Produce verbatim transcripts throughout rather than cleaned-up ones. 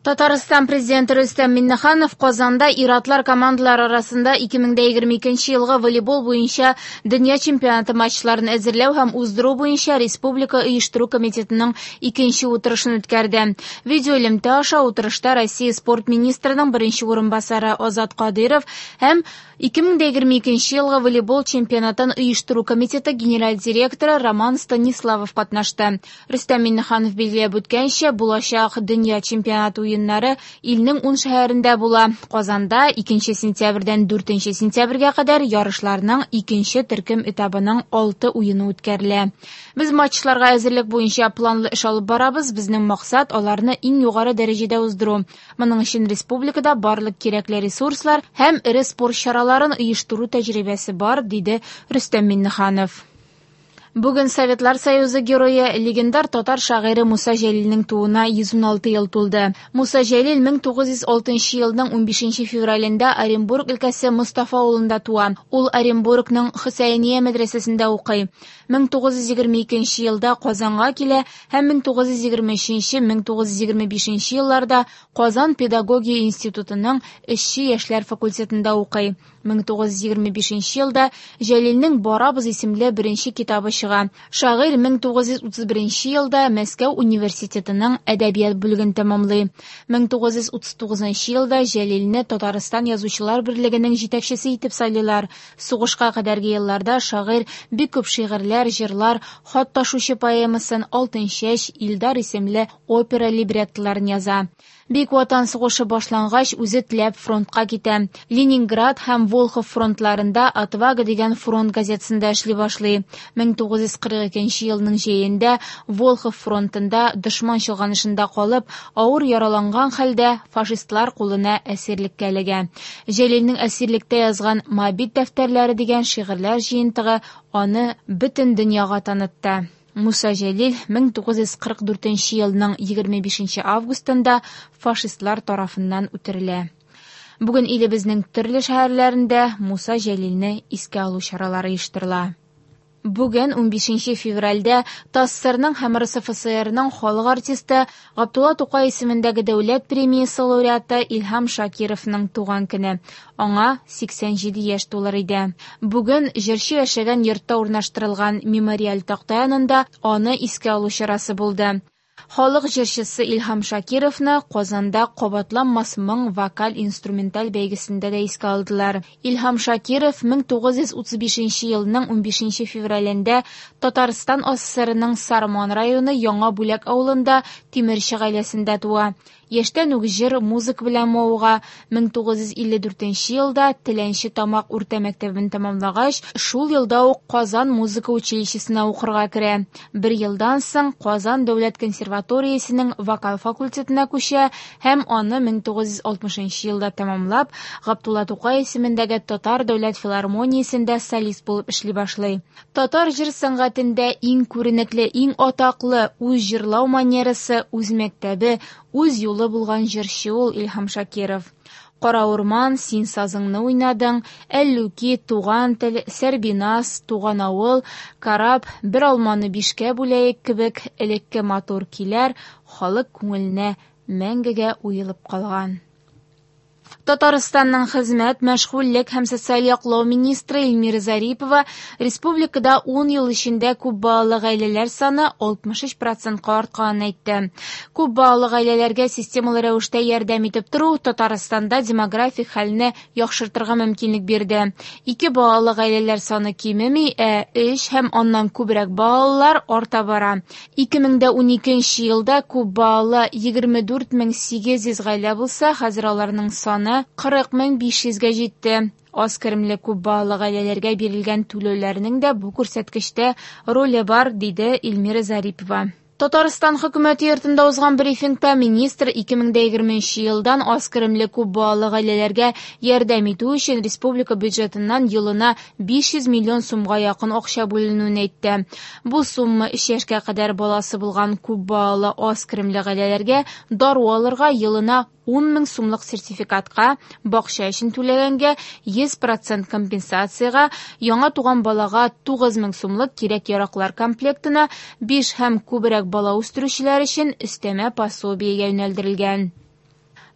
Татарстан президенты Рөстәм Миннеханов Казанда ир-атлар командалары арасында ике мең егерме икенче елгы волейбол буенча дөнья чемпионаты матчларын әзерләү һәм уздыру буенча республика оештыру комитетының икенче утырышын үткәрде. Видеоэлемтә аша утырышта Россия спорт министрының беренче урынбасары Азат Кадыров һәм ике мең егерме икенче елгы волейбол чемпионатын оештыру комитеты генераль директоры Роман Станиславов катнашты. Рөстәм Миннеханов билгеләп үткәнчә, булачак дөнья чемпионаты уеннары илнең ун шәһәрендә була. Казанда икенче сентябрьдән дүртенче сентябрьгә кадәр ярышларның икенче төркем этабының алты уены үткәрелә. Без матчларга әзерлек буенча планлы эш алып барабыз. Безнең максат аларны иң югары дәрәҗәдә уздыру. Моның өчен республикада барлык кирәкле ресурслар һәм ире спорт чараларын оештыру тәҗрибәсе бар, диде Рөстәм Миннеханов. Бүген Советлар Союзы герое, легендар татар шагыйре Муса Җәлилнең тууына йөз уналты ел тулды. Муса Җәлил мең тугыз йөз алтынчы елның унбишенче февралендә Оренбург өлкәсе Мустафа авылында туа. Ул Оренбургның Хөсәйния мәдрәсәсендә укый. мең тугыз йөз егерме икенче елда Казанга килә һәм мең тугыз йөз егерме өченче - мең тугыз йөз егерме бишенче елларда Казан педагогия институтының эшче яшьләр факультетында укый. мең тугыз йөз егерме бишенче елда Җәлилнең Барабыз исемле беренче китабы чыга. Шагыйрь мең тугыз йөз утыз беренче елда Мәскәү университетының әдәбият бүлеген тәмамлый. мең тугыз йөз утыз тугызынчы елда Җәлилне Татарстан язучылар берлегенең җитәкчесе итеп сайлыйлар. Сугышка кадәрге елларда шагыйрь бик күп шигырьләр, җырлар, хат ташучы поэмасын, Алтын чәч, Илдар исемле опера либреттоларын яза. Бик ватан сугышы башлангач, үзе теләп фронтка китә. Ленинград һәм Волхов фронтларында Отвага дигән фронт газетасында эшли башлый. мең тугыз йөз кырык икенче елның җәендә Волхов фронтында дошман чолганышында калып, авыр яраланган хәлдә фашистлар кулына әсирлеккә эләгә. Җәлилнең әсирлектә язган Мабит дәфтәрләре дигән шигырьләр җыентыгы аны бөтен дөньяга танытты. Муса Җәлил мең тугыз йөз кырык дүртенче елның егерме бишенче августында фашистлар тарафыннан үтерелә. Бүген илебезнең төрле шәһәрләрендә Муса Җәлилне искә алу чаралары оештырыла. Бүген унбишенче февральдә ТАССРның һәм РСФСРның халык артисты Габдулла Тукай исемендәге дәүләт премиясе лауреаты Илһам Шакировның туган көне. Аңа сиксән җиде яшь тулыр иде. Бүген җырчы яшәгән йортта урнаштырылган мемориаль такта янында аны искә алу чарасы булды. Халык җырчысы Илһам Шакировны Казанда кабатланмас моң вокаль-инструменталь бәйгесендә дә искә алдылар. Илһам Шакиров мең тугыз йөз утыз бишенче елның унбишенче февралендә Татарстан АССРның Сарман районы Яңа Бүләк авылында тимерче гаиләсендә туа. Яшьтән үк җыр, музыка белән мавыга. мең тугыз йөз илле дүртенче елда Теләнче Тамак урта мәктәбен тәмамлагач, шул елда ук Казан музыка училищесына укырга керә. Бер елдан соң Казан дәүләт консерваториясенең вокал факультетына күчә һәм аны мең тугыз йөз алтмышынчы елда тәмамлап, Габдулла Тукай исемендәге Татар дәүләт филармониясендә солист булып эшли башлый. Татар җыр сәнгатендә иң күренекле, иң атаклы үз җырлау манерасы, үз мәктәбе, үз юлы булган җырчы ул Илһам Шакиров. Кара урман, син сазыңны уйнадың, Әллүки, Туган тел, Сәрбинас, Туган авыл, Карап, бер алманы бишкә бүләек кебек элекке матур киләр, халык күңеленә мәңгегә уелып калган. Татарстанның хезмәт, мәшгульлек һәм социаль яклау министры Эльмира Зарипова республикада ун ел эчендә күп балалы гаиләләр саны алтмыш өч процентка артканын әйтте. Күп балалы гаиләләргә системалы рәвештә ярдәм итеп тору Татарстанда демографик хәлне яхшыртырга мөмкинлек бирде. Ике балалы гаиләләр саны кимеми, ә өч һәм аннан күбрәк балалар арта бара. ике мең уникенче елда күп балалы егерме дүрт мең сигез йөз гаилә булса, хәзер аларның саны кырык мең биш йөзгә җитте. Аз керемле күп балалы гаиләләргә бирелгән түләүләрнең дә бу күрсәткечтә роле бар, диде Эльмира Зарипова. Татарстан хөкүмәте йортында узган брифингта министр ике мең егерменче елдан аз керемле күп балалы гаиләләргә ярдәм итү өчен республика бюджетыннан елына биш йөз миллион сумга якын акча бүленүен әйтте. Бу сумма өч яшькә кадәр баласы булган күп балалы аз керемле гаиләләргә дару алырга елына ун мең сумлык сертификатка, бакча өчен түләгәнгә йөз процент компенсациягә, яңа туган балага тугыз мең сумлык кирәк-яраклар комплектына, биш һәм күбрәк бала үстерүчеләр өчен өстәмә пособиегә юнәлдерелгән.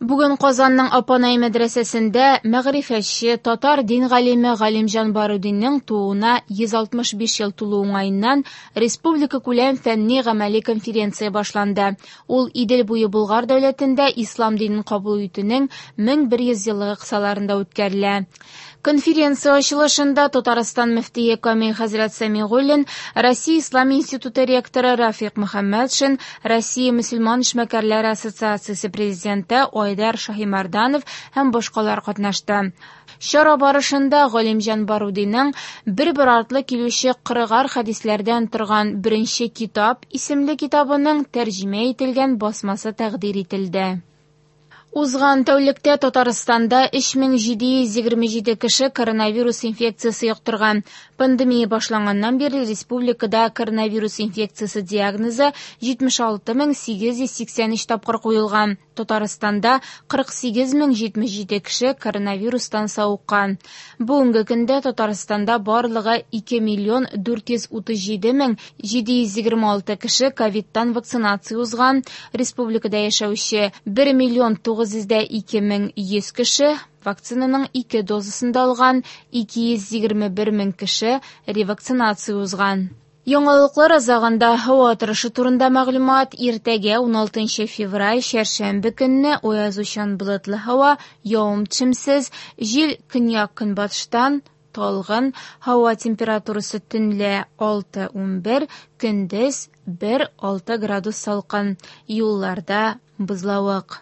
Бүген Казанның Апанай мәдрәсәсендә мәгърифәтче, татар дин галиме Галимҗан Барудинның тууына йөз алтмыш биш ел тулу уңаеннан республика күләм фәнни-гамәли конференция башланды. Ул Идел буе Болгар дәүләтендә ислам динен кабул итүнең мең бер йөз еллыгы кысаларында үткәрелә. Конференция ачылышында Татарстан мөфтие Камил хәзрәт Сәмигуллин, Россия Ислам институты ректоры Рафик Мөхәммәтшин, Россия мөселман эшмәкәрләре ассоциациясе президенты Айдар Шаһимарданов һәм башкалар катнашты. Чара барышында Галимҗан Барудинның бер-бер артлы килүче кырыгар хәдисләрдән торган беренче китап исемле китабының тәрҗемә ителгән басмасы тәкъдир ителде. Узган тәүлектә Татарстанда өч мең җиде йөз егерме җиде кеше коронавирус инфекциясе йоктырган. Пандемия башланганнан бирле республикада коронавирус инфекциясе диагнозы җитмеш алты мең сигез йөз сиксән өч тапкыр куелган. Татарстанда кырык сигез мең җитмеш җиде кеше коронавирустан сауыккан. Бүгенге көндә Татарстанда барлыгы ике миллион дүрт йөз утыз җиде мең җиде йөз егерме алты кеше ковидтан вакцинация узган. Республикада яшәүче бер миллион тугыз йөз ике мең йөз кеше вакцинаның ике дозасын да алган, ике йөз егерме бер мең кеше ревакцинация узган. Яңалыклар азагында һава торышы турында мәгълүмат. Иртәгә он алтынчы февраль чәршәмбе көнне аязучан болытлы һава, явым-төшемсез, җил көньяк-көнбатыштан талгын, һава температурасы төнлә алты ун бер, көндез бер алты градус салкын. Юлларда бозлавык.